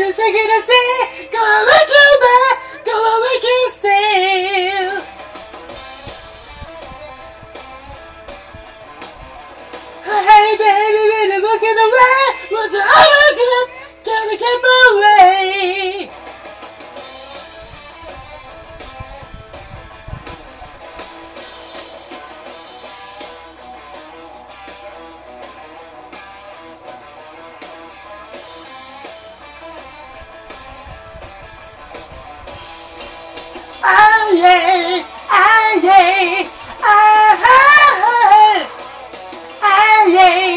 second I say, go away, come back, go away, can't stay. Hey baby, when I'm looking away, what's the other gonna gotta keep away? Oh yeah, oh yeah, oh yeah, oh yeah.